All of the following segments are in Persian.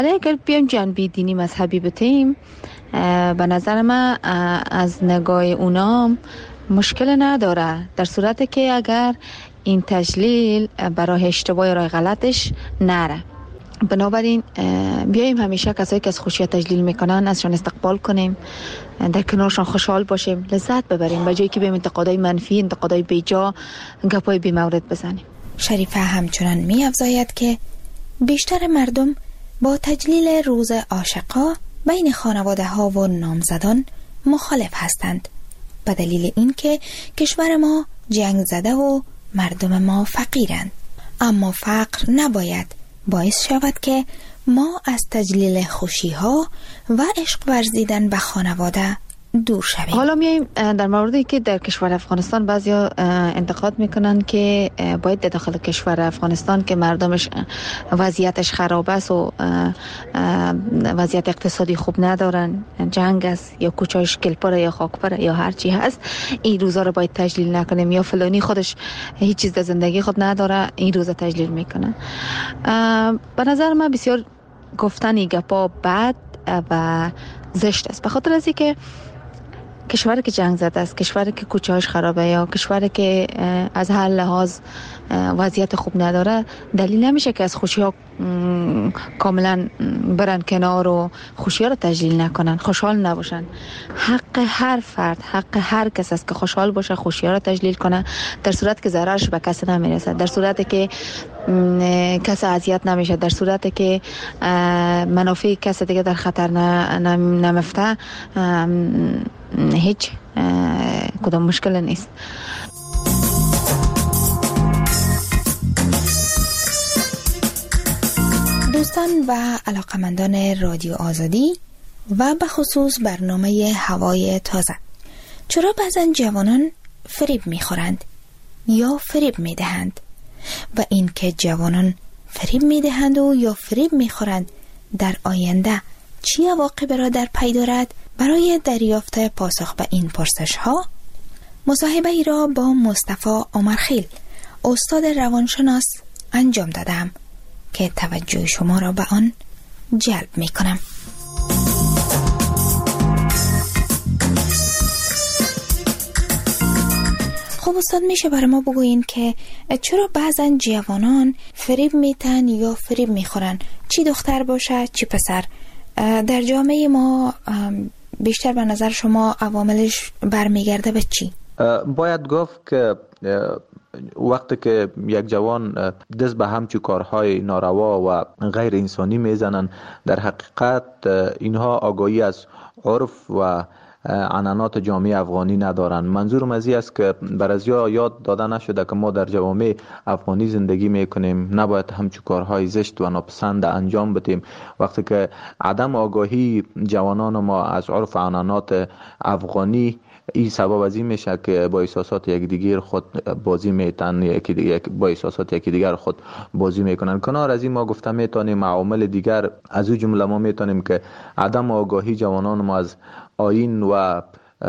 اگر بیایم جنبه دینی مذهبی بتیم، به نظر من از نگاه اونام مشکل نداره، در صورتی که اگر این تجلیل برای اشتباه یا راه غلطش نره. بنابراین بیاییم همیشه کسایی که از خوشی تجلیل میکنن ازشان استقبال کنیم، در کنارشان خوشحال باشیم، لذت ببریم، به جایی که بیم انتقادای منفی، انتقادای بیجا، گپای بی مورد بزنیم. شریفه همچنان می افزاید که بیشتر مردم با تجلیل روز عاشقا بین خانواده ها و نامزدان مخالف هستند، به دلیل اینکه کشور ما جنگ زده و مردم ما فقیرند. اما فقر نباید باعث شود که ما از تجلیل خوشی ها و عشق ورزیدن به خانواده دور شویم. حالا میایم در موردی که در کشور افغانستان بعضیا انتقاد میکنن که باید در داخل کشور افغانستان که مردمش وضعیتش خراب است و وضعیت اقتصادی خوب ندارن، جنگ است یا کوچه‌اش گلپره یا خاکپره یا هر چی هست، این روزا رو باید تجلیل نکنیم، یا فلانی خودش هیچ چیز در زندگی خود نداره این روزا تجلیل میکنه. به نظر من بسیار گفتن گپا بد و زشت است، به خاطر از اینکه کشوری که جنگ زده است، کشوری که کوچه‌اش خرابه یا کشوری که از هر لحاظ وضعیت خوب نداره، دلیل نمیشه که از خوشی‌ها کاملا برن کنار و خوشی‌ها رو تجلیل نکنن، خوشحال نباشن. حق هر فرد، حق هر کس است که خوشحال باشه، خوشی‌ها رو تجلیل کنه، در صورت که ضررش به کسی نمیرسه، در صورتی که کسی اذیت نمیشه، در صورتی که منافع کسی دیگه در خطر نمیفته، هیچ کدام مشکل نیست. دوستان و علاقمندان رادیو آزادی و به خصوص برنامه هوای تازه، چرا بعضا جوانان فریب میخورند یا فریب میدهند و این که جوانان فریب میدهند و یا فریب میخورند در آینده چی عواقبی را در پی دارد؟ برای دریافت پاسخ به این پرسش ها مصاحبه ای را با مصطفی عمرخیل استاد روانشناس انجام دادم که توجه شما را به آن جلب می کنم. خب استاد، میشه برای ما بگوین که چرا بعضا جوانان فریب میتن یا فریب میخورن، چی دختر باشه چی پسر؟ در جامعه ما بیشتر به نظر شما عواملش برمیگرده به چی؟ باید گفت که وقتی که یک جوان دست به همچو کارهای ناروا و غیر انسانی میزنن، در حقیقت اینها آگاهی از عرف و عنعنات جامعه افغانی ندارن. منظورم از این است که برازیا یاد داده نشده که ما در جوامع افغانی زندگی میکنیم، نباید همچو کارهای زشت و ناپسند انجام بدیم. وقتی که عدم آگاهی جوانان ما از عرف و عنعنات افغانی، این سبب از این میشه که با احساسات یکدیگر خود بازی میتن، با احساسات یکدیگر خود بازی میکنن. کنار از این ما گفته میتونیم عوامل دیگر، از او جمله ما میتونیم که عدم آگاهی جوانان ما از آیین و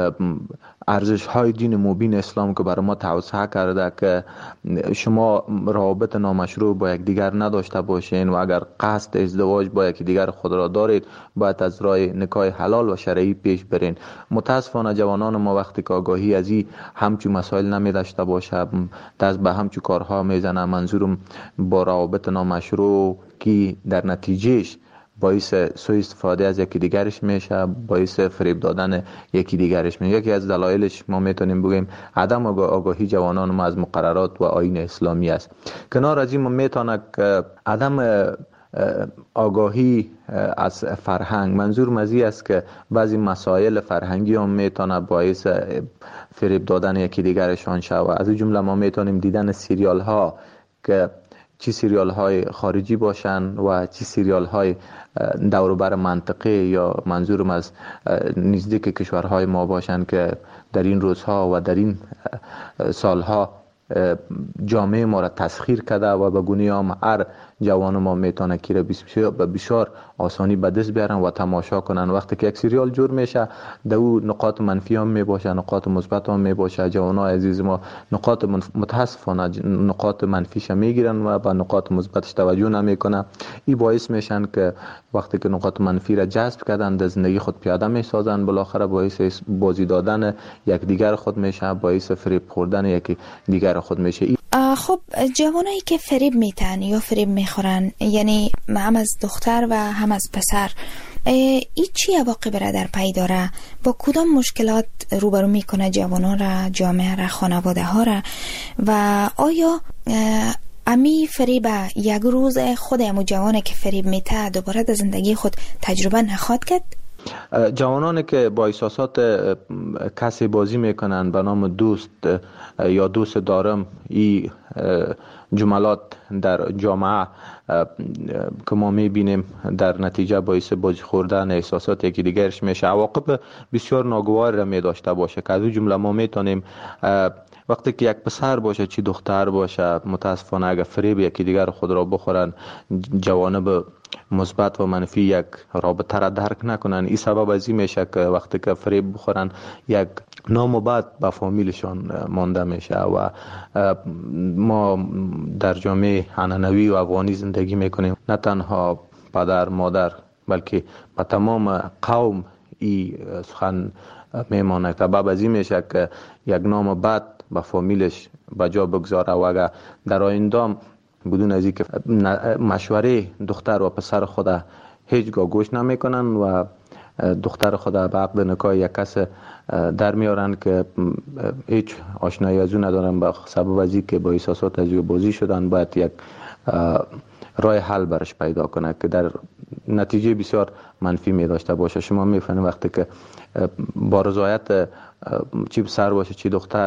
ارزش های دین مبین اسلام که برای ما توسعه کرده که شما روابط نامشروع با یک دیگر نداشته باشین و اگر قصد ازدواج با یک دیگر خود را دارید باید از راه نکاح حلال و شرعی پیش برین. متاسفانه جوانان ما وقتی که آگاهی از این همچو مسائل نمی داشته باشه، دست به همچو کارها میزنه. منظورم با روابط نامشروع که در نتیجهش باعث سوء استفاده از یکی دیگرش میشه، باعث فریب دادن یکی دیگرش میشه. یکی از دلایلش ما میتونیم بگیم عدم آگاهی جوانان ما از مقررات و آیین اسلامی است. کنار از این ما میتونه که عدم آگاهی از فرهنگ، منظور مزی است که بعضی مسائل فرهنگی هم میتونه باعث فریب دادن یکی دیگرشان شود. از جمله ما میتونیم دیدن سریال ها که چی سریال های خارجی باشن و چی سریال های دوروبر منطقه یا منظورم از نزدیک کشورهای ما باشن که در این روزها و در این سالها جامعه ما را تسخیر کرده و به گونه هم هر جوان ما میتونه که به بسیار آسانی به دست بیارن و تماشا کنن. وقتی که یک سریال جور میشه در او نقاط منفی هم میباشه، نقاط مثبت هم میباشه. جوانای عزیز ما نقاط متاسفانه نقاط منفیش میگیرن و به نقاط مثبتش توجه نمیکنن. این باعث میشن که وقتی که نقاط منفی را جذب کردن در زندگی خود پیاده میسازن، بالاخره باعث بازی دادن یک دیگر خود میشه، باعث فریب خوردن یک دیگر خود میشه. خب جوانایی که فریب میتن یا فریب میخورن، یعنی هم از دختر و هم از پسر، این چی عواقب را در پی داره؟ با کدام مشکلات روبرو میکنه جوانان را، جامعه را، خانواده ها را؟ و آیا امی فریب یک روز خود امو جوانه که فریب میته دوباره در زندگی خود تجربه نخواد کرد؟ جوانانی که با احساسات کسی بازی میکنن به نام دوست یا دوست دارم، این جملات در جامعه که ما میبینیم در نتیجه باعث بازی خوردن احساسات یکی دیگرش میشه، عواقب بسیار ناگوار را میداشته باشه. که از این جمله ما میتونیم وقتی که یک پسر باشه چی دختر باشه، متاسفانه اگر فریب یکی دیگر خود را بخورن، جوانب مثبت و منفی یک رابطه را درک نکنن، این سبب از این میشه که وقتی که فریب بخورن یک نام و بد به فامیلشان مانده میشه. و ما در جامعه عنعنوی و افغانی زندگی میکنیم، نه تنها پدر مادر بلکه به تمام قوم این سخن میمانه. سبب از این میشه که یک نام بد به فامیلش بجا بگذاره و اگر در آینده بدون از اینکه مشوره دختر و پسر خود هیچگاه گوش نمیکنن و دختر خود به عقد نکاح یک کس در میارن که هیچ آشنایی از اون ندارن، به سبب از اینکه با احساسات از او بازی شدن، باید یک راه حل برش پیدا کنه که در نتیجه بسیار منفی می داشته باشه. شما میفهمید وقتی که با رضایت چی پسر باشه چی دختر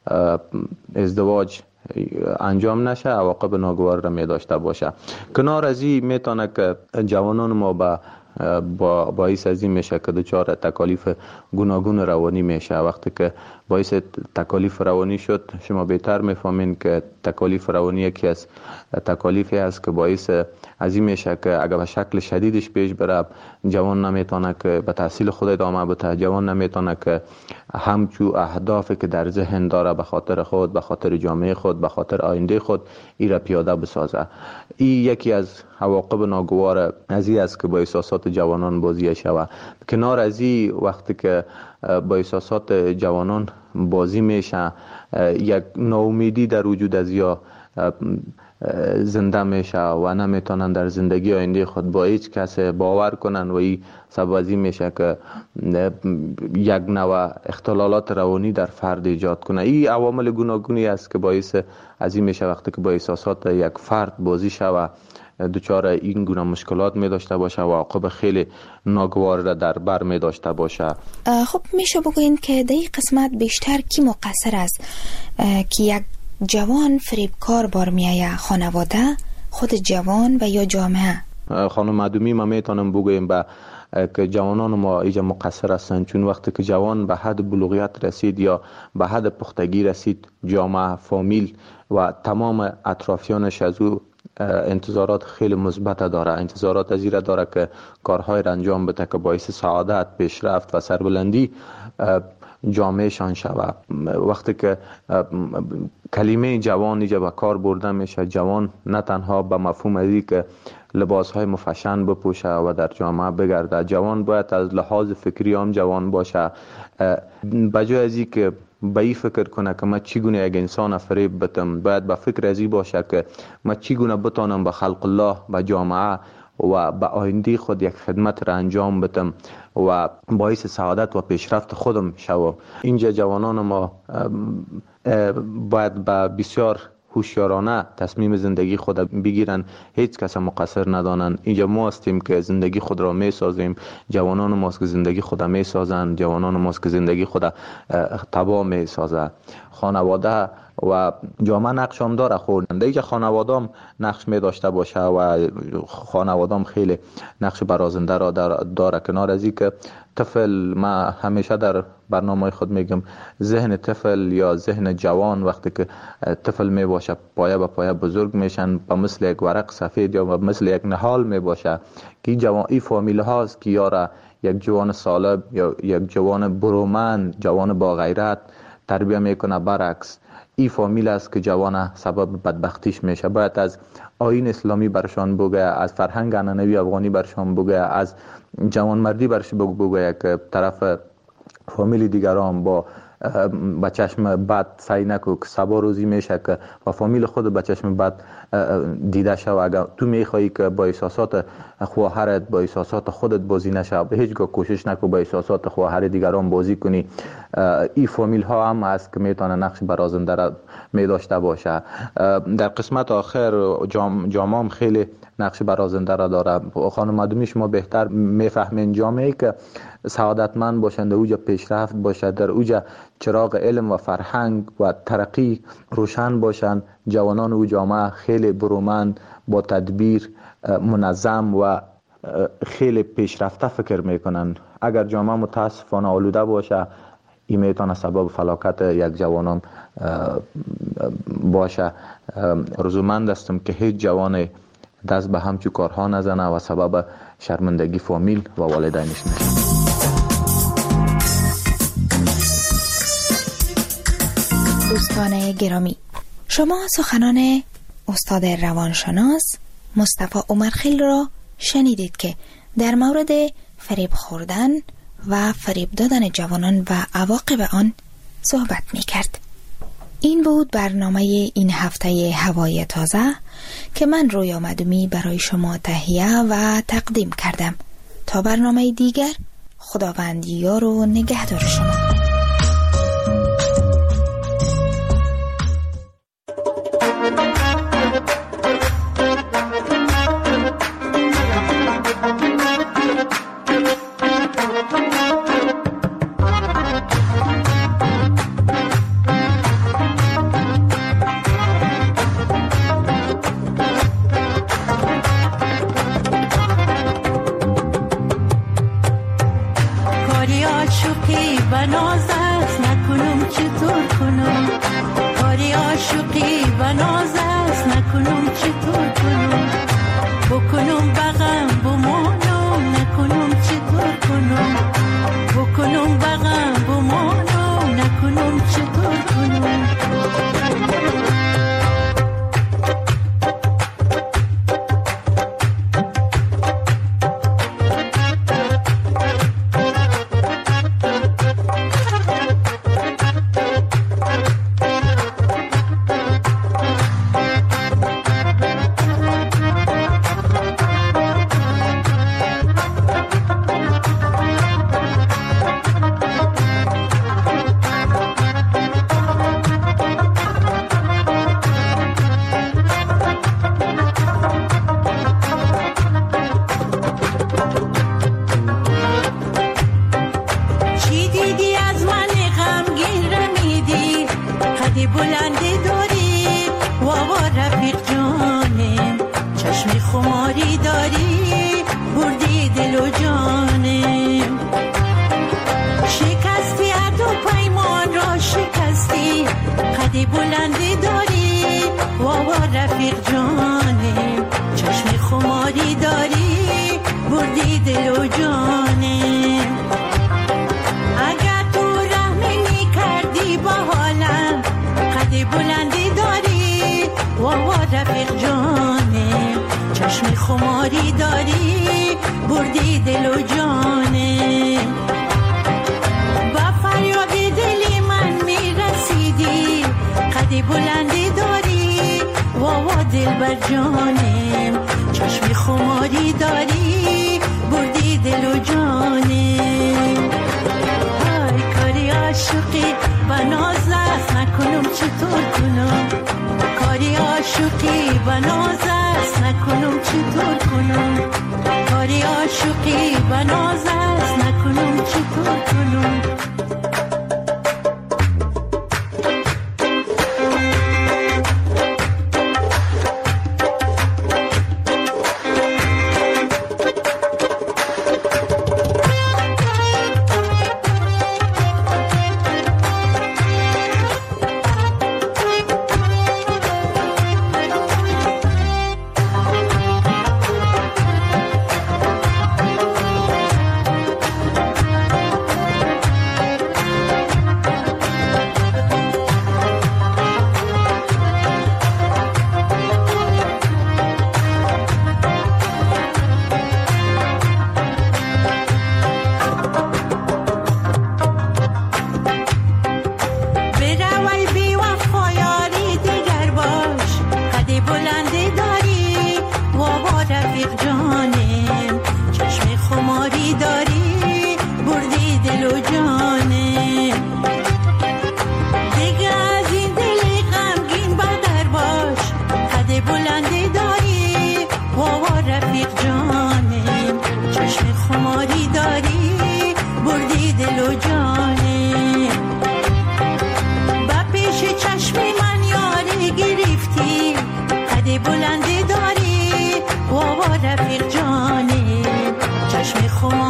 ازدواج انجام نشه، عواقب ناگوار را می داشته باشه. کنار از این میتونه که جوانان ما باعث از این میشه که دچار تکالیف گوناگون روانی میشه. وقتی که باعث تکالیف روانی شد، شما بهتر میفهمین که تکالیف روانی یکی از تکالیفی است که باعث از این میشه که اگر به شکل شدیدش پیش بره، جوان نمیتونه که به تحصیل خود ادامه بده، جوان نمیتونه که همچو اهدافی که در ذهن داره به خاطر خود، به خاطر جامعه خود، به خاطر آینده خود ای را پیاده بسازه. این یکی از عواقب ناگوار از این است که با احساسات جوانان بازی شود. کنار از این وقتی که با احساسات جوانان بازی میشه، یک ناامیدی در وجود از یا زنده میشه و نمیتونن در زندگی آینده خود با هیچ کس باور کنن و این سبب از این میشه که یک نوع اختلالات روانی در فرد ایجاد کنه. این عوامل گوناگونی است که باعث از این میشه وقتی که با احساسات یک فرد بازی شود دچار این گونه مشکلات می داشته باشه و عواقب خیلی ناگوار را در بر می داشته باشه. خب میشه بگوین که در این قسمت بیشتر کی مقصر است که یک جوان فریبکار بار میایه؟ خانواده، خود جوان و یا جامعه؟ خانم معدومی ما میتونم بگویم که جوانان ما ایجا مقصر هستند، چون وقتی که جوان به حد بلوغیت رسید یا به حد پختگی رسید، جامعه، فامیل و تمام اطرافیانش از او انتظارات خیلی مثبت داره. انتظارات از این داره که کارهای را انجام بده که باعث سعادت، پیشرفت و سربلندی جامعه شان شود. وقتی که کلمه جوان اینجا به کار برده میشه، جوان نه تنها به مفهوم ازی که لباسهای مفشن بپوشه و در جامعه بگرده، جوان باید از لحاظ فکری هم جوان باشه. بجای ازی که به این فکر کنه که من چگونه یک انسان فریب بدم، باید به فکر ازی باشه که من چگونه بتانم به خلق الله، به جامعه و به آینده خود یک خدمت را انجام بدم و باعث سعادت و پیشرفت خودم شوم. اینجا جوانان ما باید به بسیار هوشیارانه تصمیم زندگی خود بگیرن، هیچ کس مقصر ندانن. اینجا ما هستیم که زندگی خود را می سازیم، جوانان ماست که زندگی خود می سازن، جوانان ماست که زندگی خود تباه می سازن. خانواده و جامعه نقش هم داره. خورنده که خانوادام نقش می داشته باشه و خانوادام خیلی نقش برازنده را داره. کنار از این که طفل، ما همیشه در برنامه خود میگم ذهن طفل یا ذهن جوان وقتی که طفل می باشه پایه به پایه بزرگ میشن، به مثل یک ورق سفید یا مثل یک نهال می باشه که این فامیل هاست که یاره یک جوان سالم یا یک جوان برومند، جوان با غیرت تربیه میکنه. برعکس این فامیل است که جوان سبب بدبختیش میشه. باید از آیین اسلامی برشان بگه، از فرهنگ عنعنوی افغانی برشان بگه، از جوانمردی برش بگه که طرف فامیل دیگران با با چشم بد سعی نکو که سبا روزی میشه که و فامیل خود با چشم بد دیده شو. اگر تو میخوایی که با احساسات خواهرت، با احساسات خودت بازی نشه، به هیچگاه کوشش نکو با احساسات خواهر دیگران بازی کنی. این فامیل ها هم هست که میتونه نقش برازنده را میداشته باشه. در قسمت آخر جامعه خیلی نقش برازنده را داره. خانم مدومی شما بهتر میفهمین جامعه که سعادتمند باشند، در اوجا پیشرفت باشد، در اوجا چراغ علم و فرهنگ و ترقی روشن باشند، جوانان او جامعه خیلی برومند، با تدبیر، منظم و خیلی پیشرفته فکر میکنن. اگر جامعه متاسفانه آلوده باشه، این میتونه سبب فلاکت یک جوانان باشه. رضامند هستم که هیچ جوان دست به همچو کارها نزنه و سبب شرمندگی فامیل و والدینش نشه. دوستان گرامی، شما سخنان استاد روانشناس مصطفی عمرخیل را شنیدید که در مورد فریب خوردن و فریب دادن جوانان و عواقب آن صحبت می کرد. این بود برنامه این هفته هوای تازه که من رویا مدومی برای شما تهیه و تقدیم کردم. تا برنامه دیگر، خداوند یار و نگهدار شما.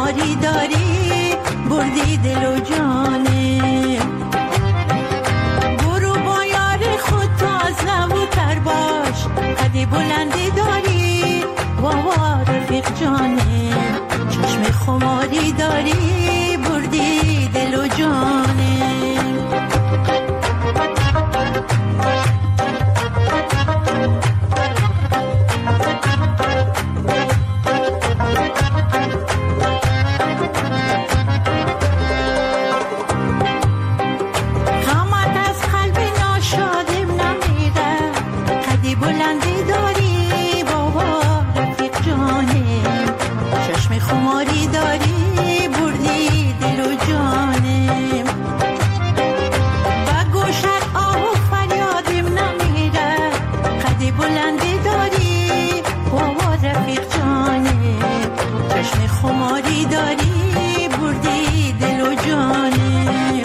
خماری داری بردی دل و جانه. برو با یار خود تاز نبوتر باش، قدی بلندی داری بابا رفیق جانه. چشم خماری داری بردی دل و جانه. خماری داری بردی دل و جانم. با گوشت آه و فریادم نمیره، قدی بلندی داری بابا رفیق جانم. چشم خماری داری بردی دل و جانم.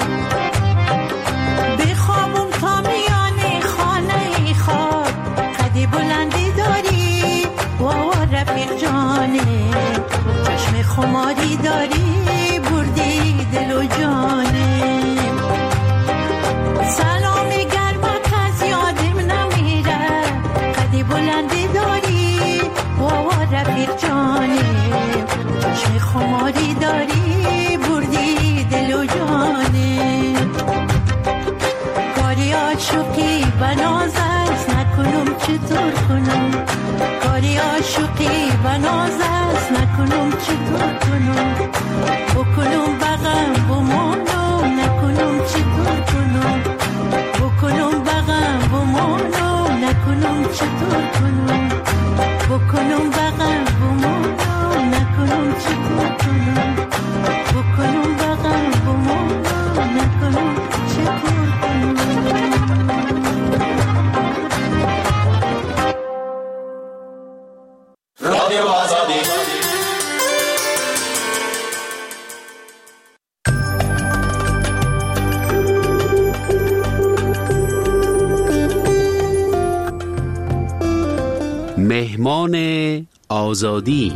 بخوابم تا میانی خانه خواب، قدی بلندی داری بابا رفیق جانم. خماری داری بردی دل و جانه. سلام گرمت از یادم نمیره، قدی بلندی داری بابا رفیق جانه. چشم خماری داری بردی دل و جانه. کاری عاشقی بناز است نکنم چطور کنم، کاری عاشقی بناز است نکنم چطور کنم. بکنم بغم بمانم نکنم چطور کنم. بکنم بغم بمانم نکنم چطور کنم. بکنم بغم بمانم نکنم چطور کنم. بکنم بغم بمانم نکنم چطور کنم. رادیو آزادی. مهمان آزادی.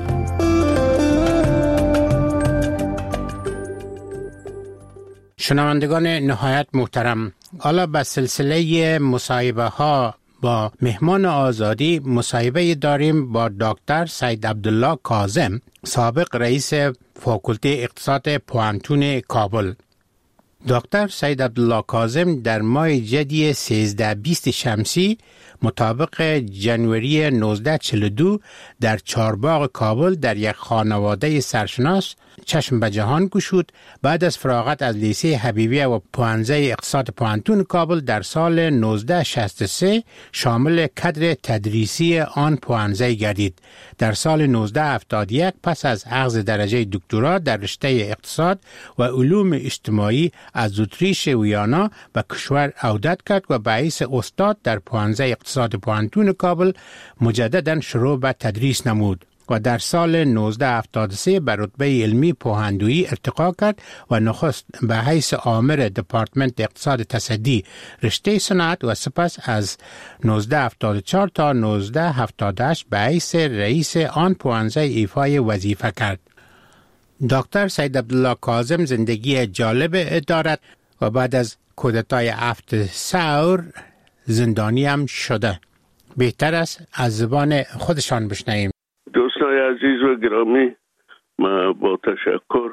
شنوندگان نهایت محترم، حالا به سلسله مصاحبه ها با مهمان آزادی مصاحبه داریم با دکتر سید عبدالله کاظم، سابق رئیس فاکولته اقتصاد پوانتون کابل. دکتر سید عبدالله کاظم در ماه جدی 13-20 شمسی مطابق جنوری 1942 در چارباغ کابل در یک خانواده سرشناس چشم به جهان گشود. بعد از فراغت از لیسه حبیبیه و پوانزه اقتصاد پوانتون کابل در سال 1963 شامل کادر تدریسی آن پوانزه گردید. در سال 1971 پس از اخذ درجه دکترا در رشته اقتصاد و علوم اجتماعی از اتریش ویانا به کشور عودت کرد و به حیث استاد در پوانزه اقتصاد پوانتون کابل مجددا شروع به تدریس نمود و در سال 1973 به رتبه علمی پوهندویی ارتقا کرد و نخست به حیث آمر دپارتمنت اقتصاد تصدی رشته صنعت و سپس از 1974 تا 1978 به حیث رئیس آن پوانزه ایفای وظیفه کرد. دکتر سید عبدالله کاظم زندگی جالب دارد و بعد از کودتای 7 ثور زندانی هم شده. بهتر است از زبان خودشان بشنویم. دوستان عزیز و گرامی، ما با تشکر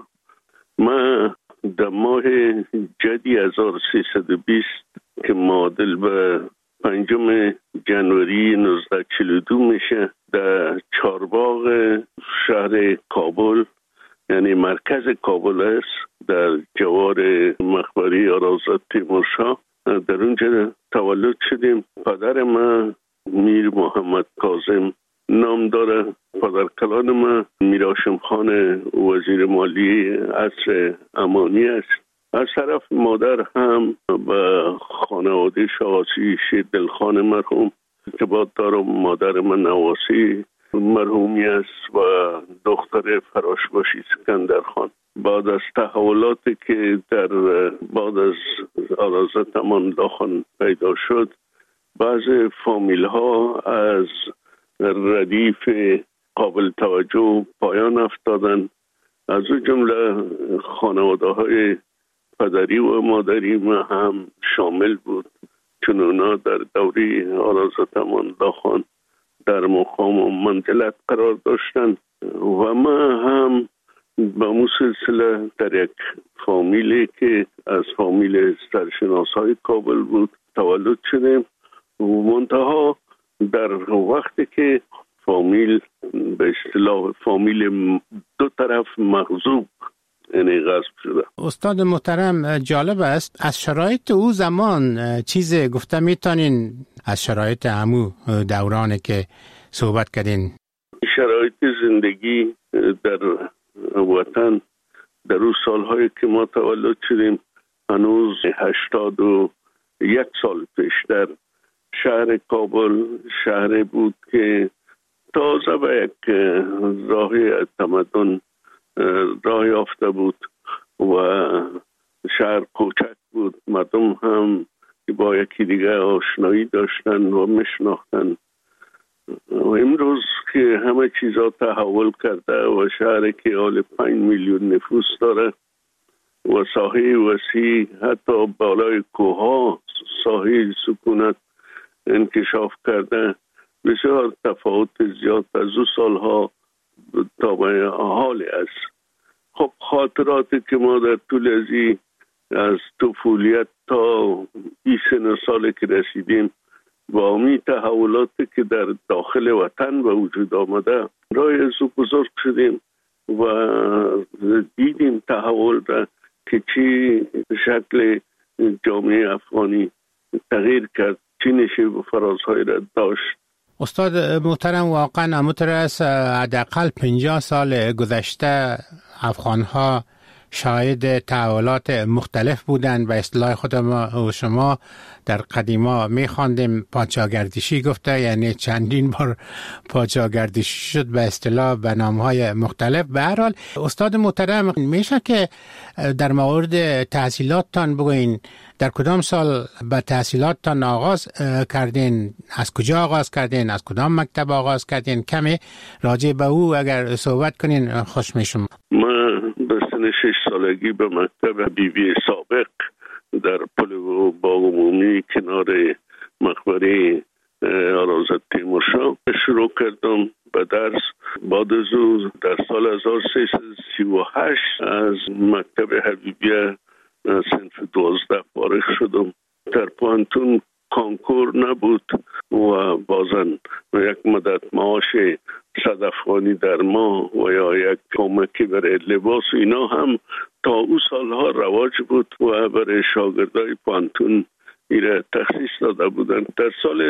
در ماه جدی 1320 که معادل به 5 جنوری 1942 میشه در چارباغ شهر کابل، یعنی مرکز کابل است، در جوار مقبره آرازات تیمورشاه، در اونجا تولد شدیم. پدر من میر محمد کاظم نام داره. پدرکلان من میر هاشم خان وزیر مالی عصر امانی است. از طرف مادر هم به خانواده شاهاسی دلخان مرحوم ارتباط دارم. مادر من نواسی مرحومی است و دختر فراشباشی سکندر خان. بعد از تحولاتی که در بعد از آرازت امان خان پیدا شد، بعض فامیل ها از ردیف قابل توجه پایان افتادن. از جمله خانواده های پدری و مادری ما هم شامل بود، چون اونا در دوره حضرت امان الله خان در مقام و منزلت قرار داشتند و ما هم با اون سلسله در یک فامیلی که از فامیل سرشناسای کابل بود تولد شدیم. منتها در وقتی که فامیل به اصطلاح فامیل دو طرف مغصوب یعنی غصب شده. استاد محترم، جالب است از شرایط او زمان چیز گفته میتونین از شرایط همو دورانی که صحبت کردین؟ شرایط زندگی در وطن در اون سالهایی که ما تولد شدیم هنوز 81 سال پیش در شهر کابل شهری بود که تازه به یک راه تمدن راه یافته بود و شهر کوچک بود، مردم هم با یکی دیگه آشنایی داشتن و میشناختن. و امروز که همه چیزا تحول کرده و شهری که حال 5 میلیون نفوس داره و ساحه وسیع حتی بالای کوها ساحه سکونت انکشاف کرده، بسیار تفاوت زیاد از او سالها تا به حال است. خب خاطراتی که ما در طول از طفولیت تا 20 سالی که رسیدیم با امی تحولاتی که در داخل وطن به وجود آمده رای از او بزرگ شدیم و دیدیم تحول را که چی شکل جامعه افغانی تغییر کرد، چی نشه و فرازهای را داشت. استاد محترم، واقعا همونطور است حداقل 50 سال گذشته افغانها شاهد تحولات مختلف بودند. به اصطلاح خود ما و شما در قدیما می‌خواندیم پادشاهگردشی گفته، یعنی چندین بار پادشاهگردشی شد به اصطلاح به نام‌های مختلف. به هر حال استاد محترم، میشه که در مورد تحصیلاتتان بگوین در کدام سال به تحصیلاتتان آغاز کردین؟ از کجا آغاز کردین؟ از کدام مکتب آغاز کردین؟ کمی راجع به او اگر صحبت کنین خوش میشم. من به سن 6 سالگی به مکتب بیبی سابق در پل باغ عمومی کنار مقبره حضرت تیمورشاه شروع کردم به درس. بعد از او در سال 1338 از مکتب حبیبیه صنف 12 فارغ شدم. در پانتون کانکور نبود و بازن یک مدت معاش 100 افغانی در ماه و یا یک کمکی برای لباس اینا هم تا او سالها رواج بود و برای شاگردای پانتون ایره تخصیص داده بودن. در سال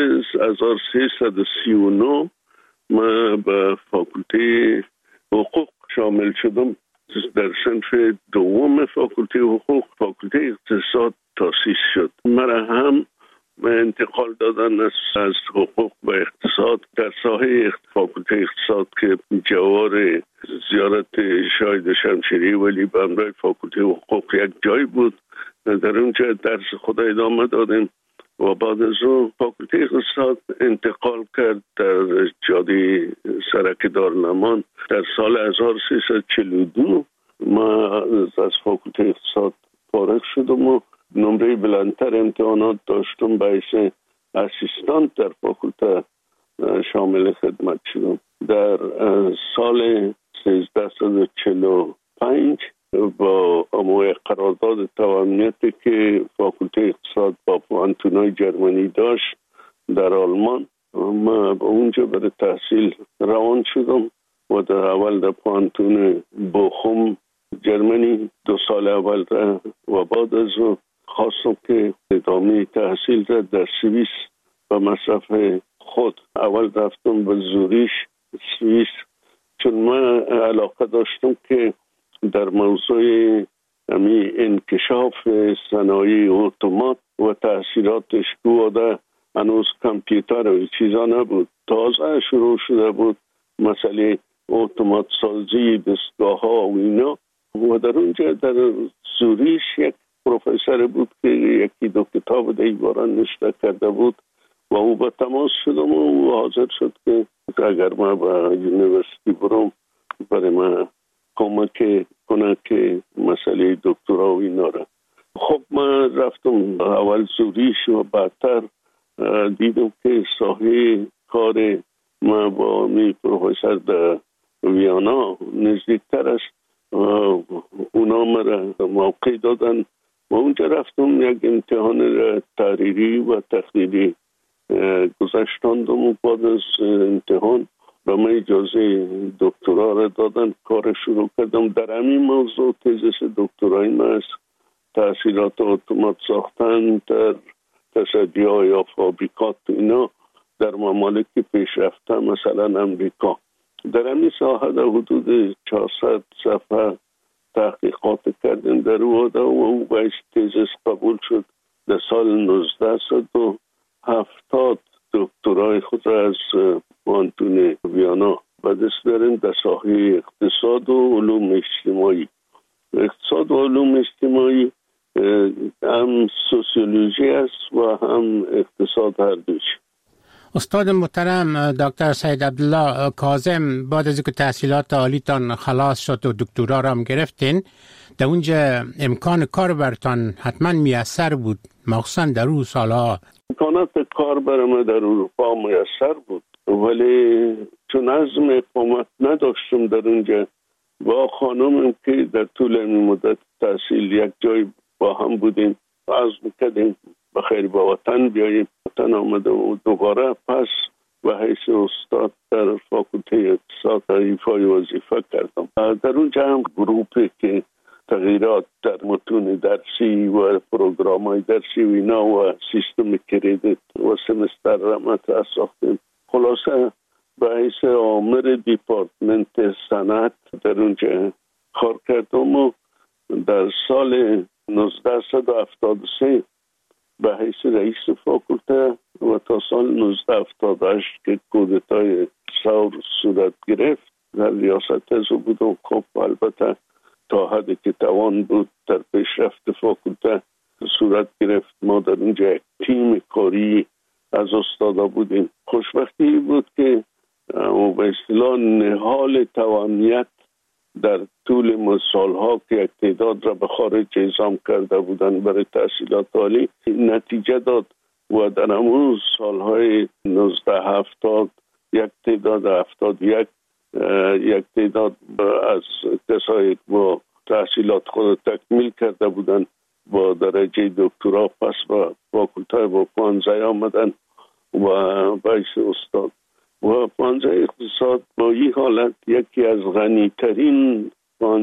1339 من به فاکولته حقوق شامل شدم. در صنف دوم فاکولته حقوق فاکولته اقتصاد تاسیس شد. مرا هم انتقال دادن از حقوق به اقتصاد در ساحه فاکولته اقتصاد که جوار زیارت شاهد شمشیری ولی به همراه فاکولته حقوق یک جای بود. در اونجا درس خود ادامه دادیم و بعد از اون فاکولته اقتصاد انتقال کرد در جاده سرک دارالمان. در سال 1342 ما از فاکولته اقتصاد فارغ شدم و نمره بلندتر امتحانات داشتم، باعث اسیستانت در فاکولته شامل خدمت شدم. در سال 1345 با اموی قرارداد توامنیتی که فاکولته اقتصاد با پانتونای جرمنی داشت در آلمان، ما با اونجا برای تحصیل روان شدم و در اول در پانتون بوخم جرمنی 2 سال اول را و بعد از اون خواستم که ادامه تحصیل را در سوئیس به مصرف خود. اول رفتم به زوریش سوئیس چون من علاقه داشتم که در موضوع انکشاف صنایع اتومات و تاثیراتش بوده. هنوز کامپیوتر و چیزا نبود، تازه شروع شده بود مسئله اتومات سازی دستگاه ها و اینا. و در اونجا در زوریش یک پروفسور بود که یکی 2 کتاب دیواران نشته کرده بود و او با تماس شدم و او حاضر شد که اگر من به یونیورسیتی برم برای من کمک کنه که مسئله دکترا و اینا را. خب من رفتم اول زوریش و بعدتر دیدم که ساحه کار ما با می پروفسور در ویانا نزدیکتر است. اونا مرا موقع دادن و اونجا رفتم یک امتحان تحریری و تحلیلی گذاشتندم و بعد از امتحان به من اجازه دکترا را دادن. کار شروع کردم. در همین موضوع تزس دکترای من است تحصیلات اتومات ساختن در تصدیه یا فابریکات اینا در ممالک پیشرفته مثلا امریکا. در همین ساحه در حدود 400 صفحه تحقیقات کردن در او و او باید تزس قبول شد. در سال 1970 دکترای خود از پانتون ویانا و دست دارن در ساحه اقتصاد و علوم اجتماعی. اقتصاد و علوم اجتماعی هم سوسیولوژی است و هم اقتصاد هر دوش. استاد محترم دکتر سید عبدالله کاظم، بعد از اینکه تحصیلات عالیتان خلاص شد و دکترا را هم گرفتین، در اونجا امکان کار برتان حتما میسر بود، مخصوصا در اون سالها. امکانات کار برای من در اروپا میسر بود، ولی چون عزم اقامت نداشتم در اونجا با خانمم که در طول این مدت تحصیل یک جای با هم بودیم، عزم کردیم بخیر با وطن بیاییم. وطن آمده و دوباره پس و حیث استاد در فاکولته اقتصاد ایفای وظیفه کردم. در اونجا هم گروپی که تغییرات در متون درسی و پروگرام‌های درسی و اینا و سیستم کردیت و سمستر را مطرح ساختیم. خلاصه به حیث آمر دیپارتمنت صنعت در اونجا کار کردم و در سال 1973 به حیث رئیس فاکولته و تا سال 1978 که کودتای ثور صورت گرفت در ریاست از بودم. خب البته تا حدی که توان بود در پیشرفت فاکولته صورت گرفت. ما در اونجا یک تیم کاری از استادا بودیم. خوشبختی بود که به اصطلاح نهال توانیت در طول سالها که یک تعداد را به خارج اعزام کرده بودند برای تحصیلات عالی نتیجه داد و در همون سالهای 1970 یک تعداد 71 یک تعداد از کسایی با تحصیلات خود تکمیل کرده بودند با درجه دکترا پس با فاکولته با 15 آمدن و باعث استاد و 15 اقتصاد با این حالت یکی از غنیترین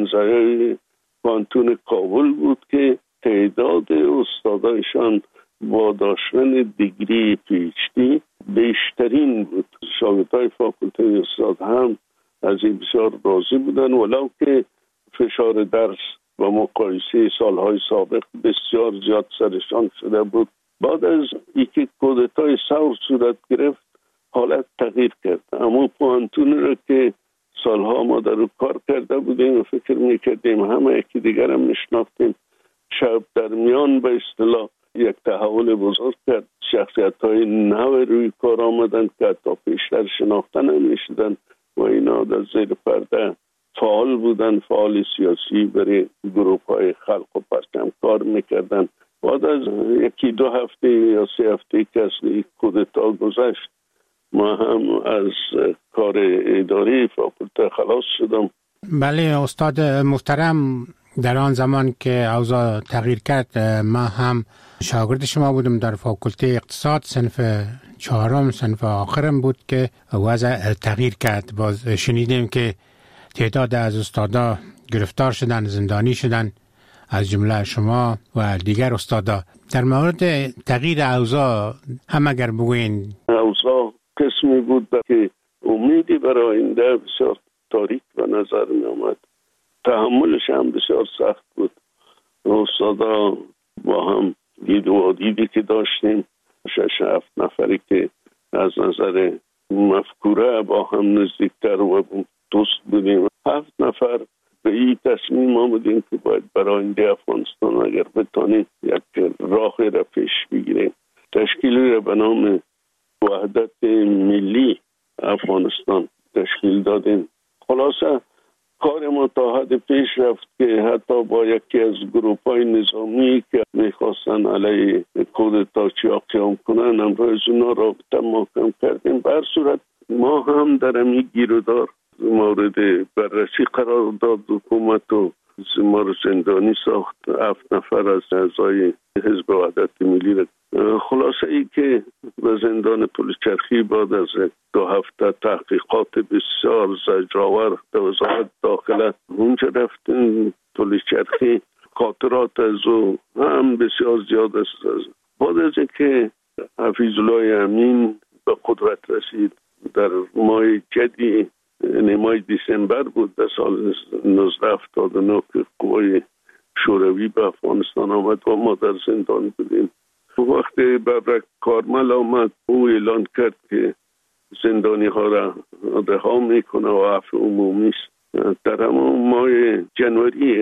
15 پانتون کابل بود که تعداد استادایشان با داشتن دیگری پی‌اچ‌دی بیشترین بود. شاگردای فاکولته اقتصاد هم از این بسیار راضی بودن، ولو که فشار درس و مقایسه سالهای سابق بسیار زیاد سرشان شده بود. بعد از اینکه کودتای ثور صورت گرفت حالت تغییر کرد. اما پانتون را که سالها ما در رو کار کرده بودیم و فکر میکردیم همه یکی دیگر هم میشناختیم، شب در میان به اصطلاح یک تحول بزرگ کرد. شخصیت های نو روی کار آمدن که تا پیشتر شناخته نمیشدن و اینا در زیر پرده فعال بودن، فعال سیاسی برای گروپ های خلق و پرچم کار میکردن. بعد از یکی دو هفته یا 3 هفته که از کودتا گذشت ما هم از کار اداری فاکولته خلاص شدم. بله استاد محترم، در آن زمان که اوضاع تغییر کرد ما هم شاگرد شما بودم در فاکولته اقتصاد، صنف 4 صنف آخرم بود که وضع تغییر کرد. باز شنیدیم که تعداد از استادا گرفتار شدن، زندانی شدن، از جمله شما و دیگر استادا. در مورد تغییر اوضاع هم اگر بگوین. اوضاع قسمی بود که امیدی برای آینده بسیار تاریک به نظر می آمد. تحملش هم بسیار سخت بود. استادا با هم دید و دیدی که داشتیم 6-7 نفری که از نظر مفکوره با هم نزدیکتر و دوست بودیم. 7 نفر به این تصمیم آمدیم که باید برای آینده افغانستان اگر بتانیم یک راهی را پیش بگیریم. تشکیلی را به نام وحدت ملی افغانستان تشکیل دادیم. خلاصه کار ما تا حد پیش رفت که حتی با یکی از گروه‌های نظامی که میخواستن علیه کودتاچی قیام کنن امروز اونا رابطه محکم کردیم. به هر صورت ما هم در این گیرودار مورد بررسی قرار داد حکومت و ما رو زندانی ساخت. 7 نفر از اعضای حزب وحدت ملی را خلاصه ای که به زندان پلچرخی بعد از 2 هفته تحقیقات بسیار زجرآور در وزارت داخله اونجا رفتیم پلچرخی. خاطرات از او هم بسیار زیاد است. بعد از اینکه حفیظ الله امین به قدرت رسید در ماه جدی ماه دسامبر بود در سال 1979 که قوای شوروی به افغانستان آمد و ما در زندان بودیم. وقتی ببرک کارمل آمد او اعلان کرد که زندانی ها را رها میکنه و عفو عمومی است. در همون ماه جنوری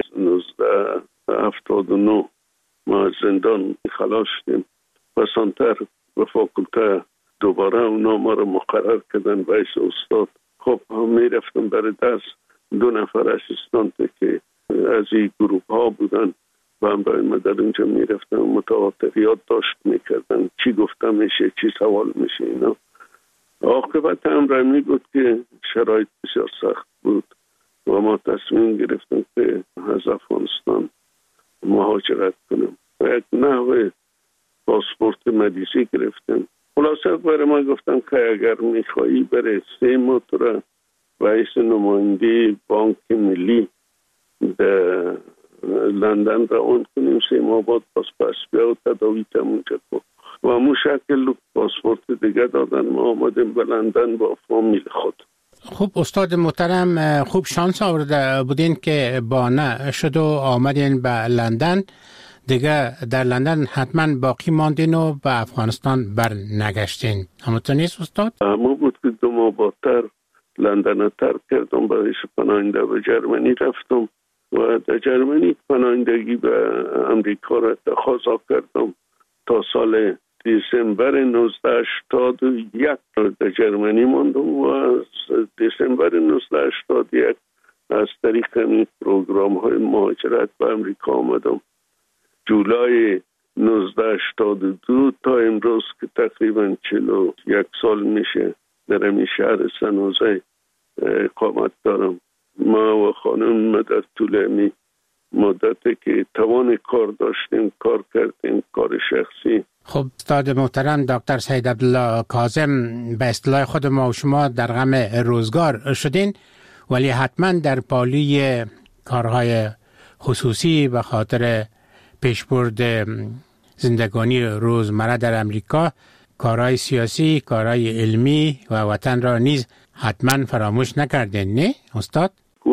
1979 ما از زندان خلاص شدیم. پسانتر به فاکولته دوباره اونا ما را مقرر کردن به حیث استاد. خب می رفتم برای درس. 2 نفر اسیستانت که از این گروه ها بودن و هم باید ما در اینجا می رفتم متواتریات داشت می کردن چی گفته میشه چی سوال میشه اینا. عاقبت هم رمی بود که شرایط بسیار سخت بود و ما تصمیم گرفتیم که از افغانستان مهاجرت کنیم و یک نحو پاسپورت مدیسی گرفتیم. خلاصه برای ما گفتم که اگر میخوایی بره 3 ماه تو را و حیث نماینده بانک ملی در لندن را اون کنیم 3 ماه بعد پس بیا و تداوی تمونجا کن و همون شکل پاسپورت دیگه دادن. ما آمدیم به لندن با فامیل خود. خوب استاد محترم، خوب شانس آورده بودین که بانه شد و آمدین به لندن. دیگه در لندن حتما باقی ماندین و به افغانستان بر نگشتین. همونطور نیست استاد؟ همون بود که 2 ماه بعدتر لندن ترک کردم برای پناهنده به جرمنی رفتم و در جرمنی پناهندگی به امریکا را تقاضا کردم. تا سال دسامبر 1981 در جرمنی ماندم و از دسامبر 1981 از طریق این پروگرام های مهاجرت به امریکا آمدم. جولای 1982 تا امروز که تقریبا 41 سال میشه در این شهر سنوزه اقامت دارم. ما و خانم در طول مدتی که توان کار داشتیم کار کردیم، کار شخصی. خب استاد محترم دکتر سید عبدالله کاظم، به اصطلاح خود ما و شما در غم روزگار شدین، ولی حتما در پالی کارهای خصوصی به خاطر پیشبرد زندگانی روزمره در امریکا، کارهای سیاسی، کارهای علمی و وطن را نیز حتما فراموش نکردین، نه استاد؟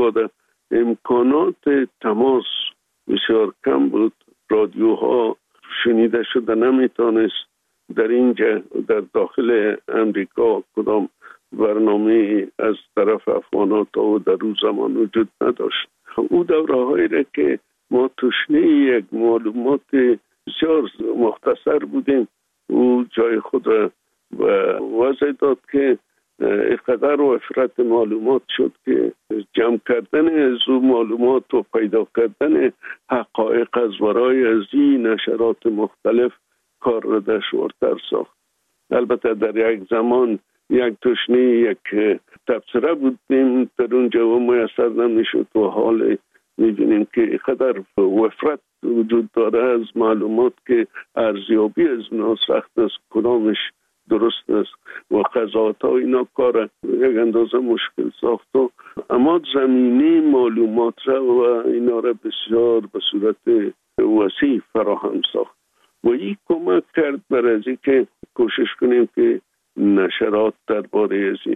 امکانات تماس بسیار کم بود. رادیوها شنیده شده نمیتونست. در اینجا در داخل امریکا کدام برنامه از طرف افغانات و در روز زمان وجود نداشت. او دوره هایی را که ما تشنه یک معلومات بسیار مختصر بودیم او جای خود را وضع داد که اقدر و افراد معلومات شد که جمع کردن از او معلومات و پیدا کردن حقایق از ورای از این نشرات مختلف کار را دشوارتر ساخت. البته در یک زمان یک تشنه یک تبصره بودیم در اونجا و میسر نمیشد و حال میبینیم که قدر وفرت وجود داره از معلومات که ارزیابی از اونها سخت است، کدامش درست است و قضاوت ها اینا کار یک اندازه مشکل ساخت و اما زمینی معلومات را و اینا را بسیار به صورت وسیع فراهم ساخت و این کمک کرد برای از که کوشش کنیم که نشرات درباره از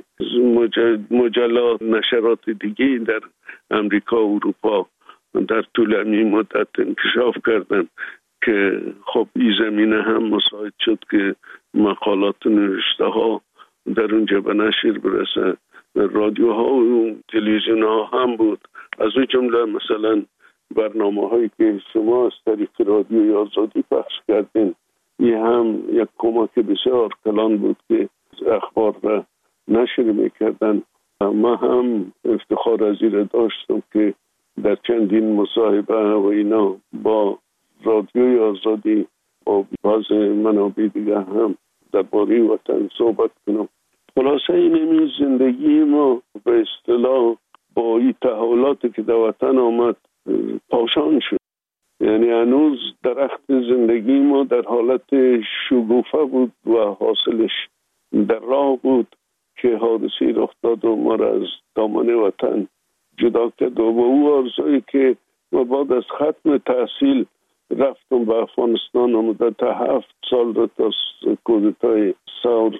مجلات نشرات دیگه در امریکا و اروپا در طول این مدت انکشاف کردن که خب این زمینه هم مساعد شد که مقالات نوشته ها در اونجا به نشر برسه. رادیوها و تلویزیون ها هم بود. از اون جمله مثلا برنامه هایی که شما از طریق رادیوی آزادی پخش کردین این هم یک کمک بسیار کلان بود که اخبار را نشر میکردن من هم افتخار از این داشتم که در چندین مصاحبه و اینا با رادیوی آزادی و بعض منابع دیگه هم درباره وطن صحبت کنم. خلاصه این زندگی ما به اصطلاح با این تحولاتی که در وطن آمد پاشان شد. یعنی هنوز درخت زندگی ما در حالت شکوفه بود و حاصلش در راه بود که حادثه رخ داد و ما را از دامن وطن جدا کرد. و او آرزویی که ما بعد از ختم تحصیل رفتم به افغانستان و مدت 7 سال را تا کودتای ثور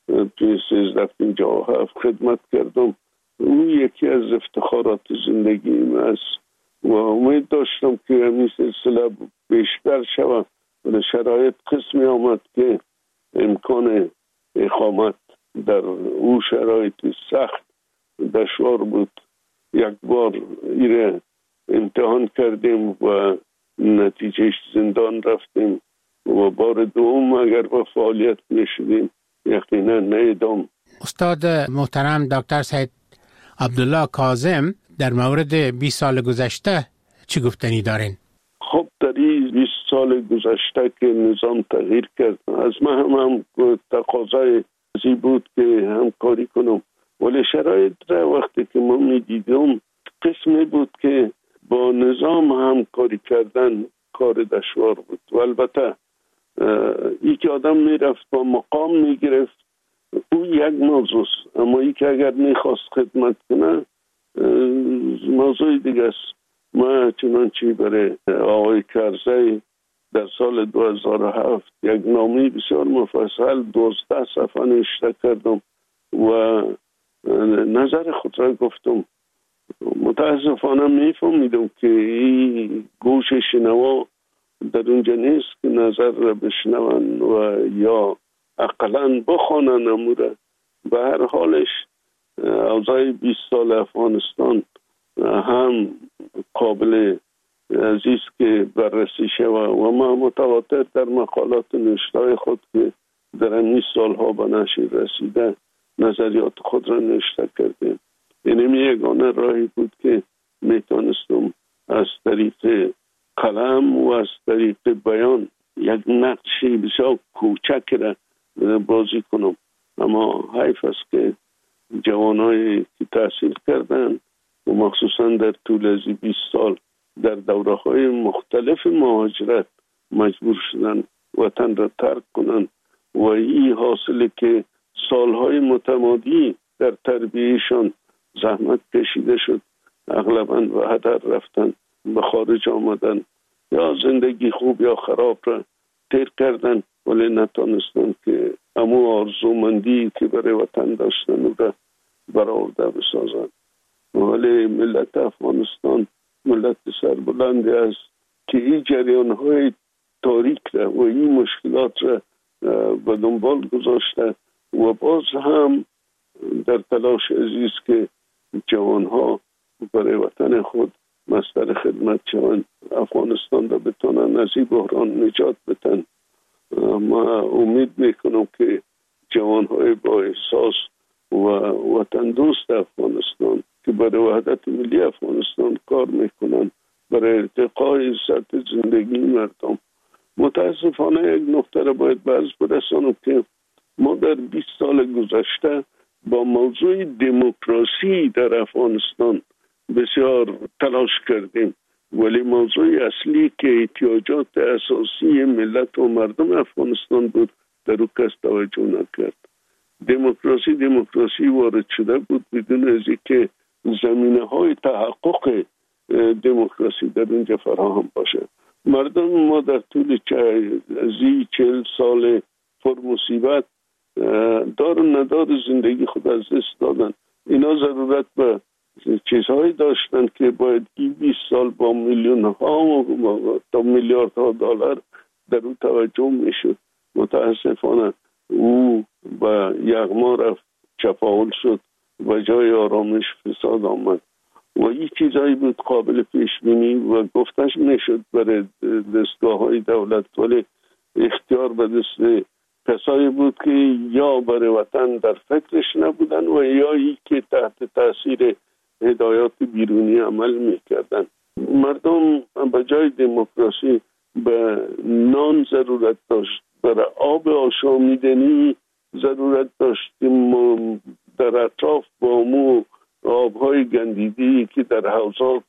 1357 خدمت کردم. او یکی از افتخارات زندگیم است و امید داشتم که همین سلسله بیشتر شود و شرایط قسمی آمد که امکان اقامت در او شرایط سخت دشوار بود. یک بار ایره امتحان کردیم و نتیجهش زندان رفتیم و بار دوم اگر با فعالیت میشدیم یقینا نیدم. استاد محترم دکتر سید عبدالله کاظم در مورد 20 سال گذشته چی گفتنی دارین؟ خب در این 20 سال گذشته که نظام تغییر کرد، از من هم تقاضای ازی بود که همکاری کنم، ولی شرایط را وقتی که ما میدیدم قسمی بود که با نظام همکاری کردن کار دشوار بود. و البته ای که آدم میرفت با مقام میگرفت او یک موضوع است، اما ای که اگر میخواست خدمت کنه موضوع دیگه است. ما چنانچه برای آقای کرزی در سال 2007 یک نامه بسیار مفصل 12 صفحه نوشته کردم و نظر خود را گفتم. متاسفانه میفهمیدم که این گوش شنوا در اونجا نیست که نظر را بشنون و یا اقلا بخوانن اموره. به هر حالش اوضاع 20 سال افغانستان هم قابل عزیز که بررسی شود و ما متواتر در مقالات نوشته خود که در این سالها به نشر رسیده نظریات خود را نوشته کردیم. این یگانه راهی بود که میتونستم از طریق قلم و از طریق بیان یک نقشی بسیار کوچک را بازی کنم. اما حیف است که جوانایی که تحصیل کردن و مخصوصا در طول از 20 سال در دوره‌های مختلف مهاجرت مجبور شدن وطن را ترک کنن و این حاصله که سالهای متمادی در تربیهشان زحمت کشیده شد اغلباً و هدر رفتن، به خارج آمدن یا زندگی خوب یا خراب را تیر کردن ولی نتانستن که امو آرزومندی که برای وطن داشتن او را برآورده بسازن. ولی ملت افغانستان ملت سربلندی است که این جریان‌های تاریک را و این مشکلات را به دنبال گذاشته و باز هم در تلاش عزیز که جوانها برای وطن خود مصدر خدمت شوند، افغانستان را بتونن از این بحران نجات بدن. ما امید میکنم که جوانهای با احساس و وطن دوست افغانستان که برای وحدت ملی افغانستان کار میکنن، برای ارتقای سطح زندگی مردم. متاسفانه یک نقطه را باید به عرض برسانم که ما در 20 سال گذشته با موضوع دموکراسی در افغانستان بسیار تلاش کردیم، ولی موضوع اصلی که احتیاجات اساسی ملت و مردم افغانستان بود در او کس توجه نکرد. دموکراسی وارد شده بود بدون از اینکه زمینه‌های تحقق دموکراسی در اونجا فراهم باشه. مردم ما در طول 40 سال پر مصیبت دار و ندار زندگی خود از دست دادن. اینا ضرورت به چیزهایی داشتن که باید این 20 سال با میلیون ها تا میلیارد ها دلار در اون توجه میشد. متاسفانه او با یغما رفت، چپاول شد و جای آرامش فساد آمد و این چیزهایی بود قابل پیش بینی و گفتش نشد برای دستگاه های دولت، ولی اختیار به دست کسایی بود که یا برای وطن در فکرش نبودن و یا ای که تحت تاثیر هدایات بیرونی عمل میکردن. مردم به جای دموکراسی به نان ضرورت داشت، برای آب آشامیدنی ضرورت داشت. در اطراف بامو آبهای گندیدی که در حوضات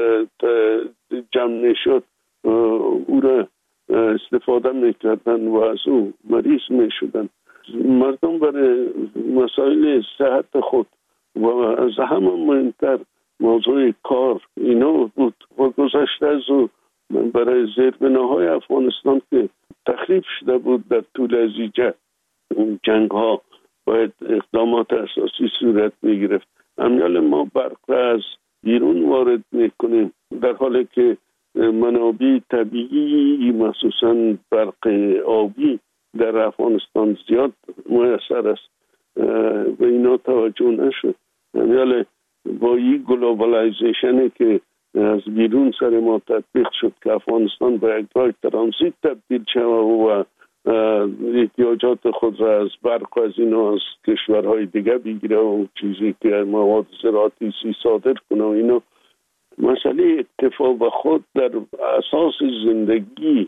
جمع نشد او را استفاده میکردن و از او مریض میشدن. مردم برای مسائل صحت خود و از همه مهمتر موضوع کار اینا بود و گذشته از او برای زیربناهای افغانستان که تخریب شده بود در طول از جنگ ها باید اقدامات اساسی صورت می گرفت. امیال ما برق از بیرون وارد می کنیم در حالی که منابع طبیعی مخصوصا برق آبی در افغانستان زیاد میسر است و اینا توجه نشد. امیال با این گلوبالایزیشنی که از بیرون سر ما تطبیق شد که افغانستان به یک راه ترانزیت تبدیل شد و احتیاجات خود را از برق و از اینا از کشورهای دیگه بگیره و چیزی که مواد زراعتی صادر کنه و اینا. مسئله اکتفا به خود در اساس زندگی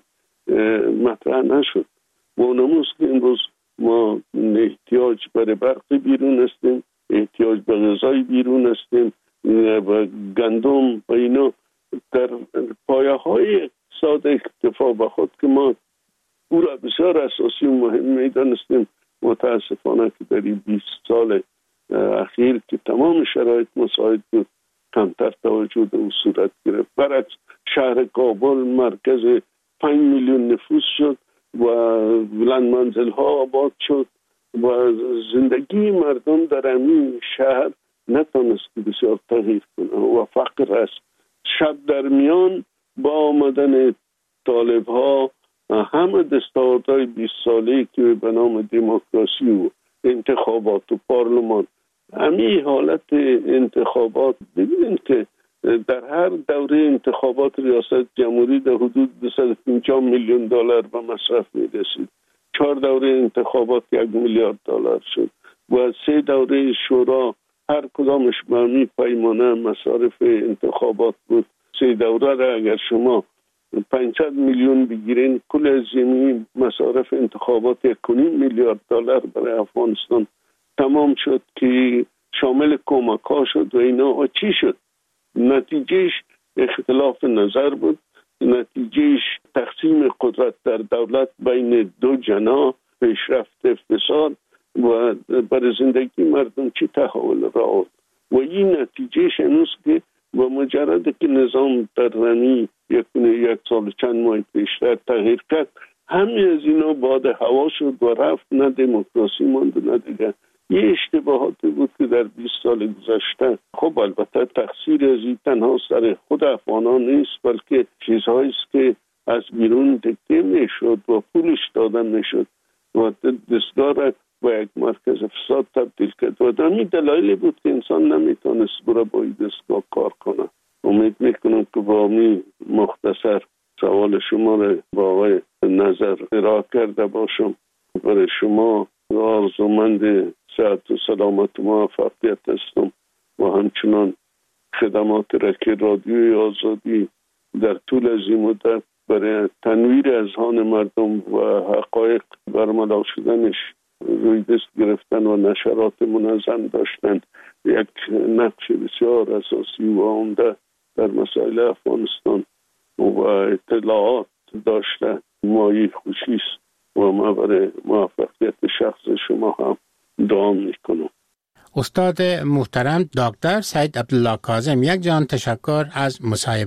مطرح نشد. با نموز که امروز ما احتیاج برای برق بیرون هستیم، احتیاج به غذای بیرون هستیم و گندم و اینا در پایه های اقتصاد اکتفا به خود که ما او را بسیار اساسی و مهم میدانستیم. متاسفانه که در این 20 سال اخیر که تمام شرایط مساعد بود کمتر توجه به او صورت گرفت. برعکس شهر کابل مرکز 5 میلیون نفوس شد و بلند منزل ها آباد شد و زندگی مردم در همین شهر نتونست که بسیار تغییر کنه و فقر است. شب در میان با آمدن طالب ها همه دستاوردهای 20 ساله‌ای که به نام دموکراسی و انتخابات و پارلمان، همین حالت انتخابات ببینید که در هر دوره انتخابات ریاست جمهوری در حدود 250 میلیون دلار به مصرف می‌رسید. 4 دوره انتخابات 1 میلیارد دلار شد و 3 دوره شورا هر کدامش به همین پیمانه مصارف انتخابات بود. 3 دوره را اگر شما 500 میلیون بگیرین کل از این مصارف انتخابات 1.5 میلیارد دلار برای افغانستان تمام شد که شامل کمک ها شد و اینا. چی شد؟ نتیجهش اختلاف نظر بود، نتیجهش تقسیم قدرت در دولت بین 2 جناح، پیشرفت فساد و برای زندگی مردم چی تحول را آورد. و این نتیجهش هنوز که با مجرد که نظام در رمی یک سال چند ماه پیشتر تغییر کرد همه از اینا باد هوا شد و رفت. نه دموکراسی ماند نه دیگه. یه اشتباهاتی بود که در 20 سال گذشته خب البته تقصیر از این تنها سر خود افغانان نیست بلکه چیزهایی است که از بیرون دکته میشد و پولش دادن میشد و دستگاه را با یک مرکز فساد تبدیل کرد و دمی دلایلی بود که انسان نمیتونست برای با این دستگاه کار کنه. امید میکنم که با می مختصر سوال شما را با آقای نظر ارائه کرده باشم. برای شما آرزومند صحت و سلامت و موفقیت هستم و همچنان خدمات را که رادیوی آزادی در طول از این مدت برای تنویر اذهان مردم و حقایق برملا شدنش روی دست گرفتن و نشرات منظم داشتن یک نقش بسیار اساسی و عمده در مسائل افغانستان و اطلاعات داشته مایه خوشی است و ما برای موفقیت شخص شما هم دعا میکنم. استاد محترم دکتر سید عبدالله کاظم، یک جان تشکر از مصاحبه.